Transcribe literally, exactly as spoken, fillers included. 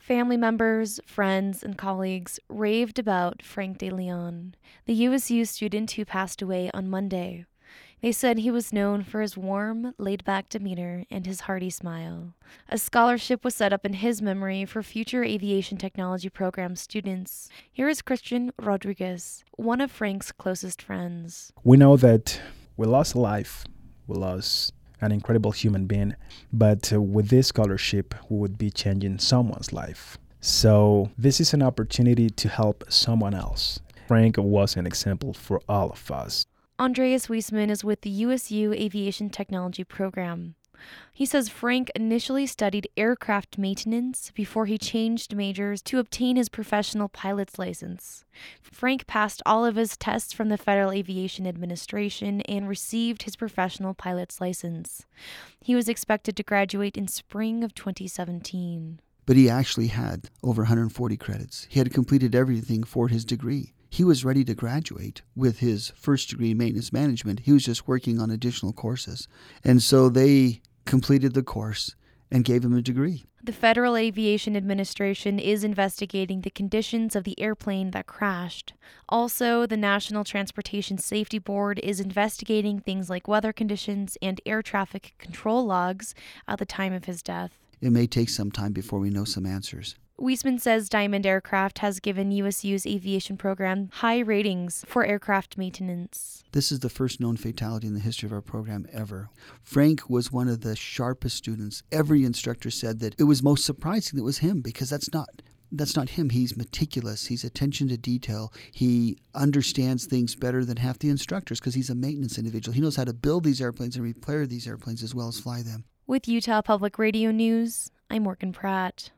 Family members, friends, and colleagues raved about Frank De Leon, the U S U student who passed away on Monday. They said he was known for his warm, laid-back demeanor and his hearty smile. A scholarship was set up in his memory for future aviation technology program students. Here is Christian Rodriguez, one of Frank's closest friends. We know that we lost a life. We lost an incredible human being, but uh, with this scholarship, we would be changing someone's life. So this is an opportunity to help someone else. Frank was an example for all of us. Andreas Wiesman is with the U S U Aviation Technology Program. He says Frank initially studied aircraft maintenance before he changed majors to obtain his professional pilot's license. Frank passed all of his tests from the Federal Aviation Administration and received his professional pilot's license. He was expected to graduate in spring of twenty seventeen. But he actually had over one hundred forty credits. He had completed everything for his degree. He was ready to graduate with his first degree in maintenance management. He was just working on additional courses. And so they completed the course and gave him a degree. The Federal Aviation Administration is investigating the conditions of the airplane that crashed. Also, the National Transportation Safety Board is investigating things like weather conditions and air traffic control logs at the time of his death. It may take some time before we know some answers. Wiesman says Diamond Aircraft has given U S U's aviation program high ratings for aircraft maintenance. This is the first known fatality in the history of our program ever. Frank was one of the sharpest students. Every instructor said that it was most surprising that it was him, because that's not that's not him. He's meticulous. He's attention to detail. He understands things better than half the instructors because he's a maintenance individual. He knows how to build these airplanes and repair these airplanes as well as fly them. With Utah Public Radio News, I'm Morgan Pratt.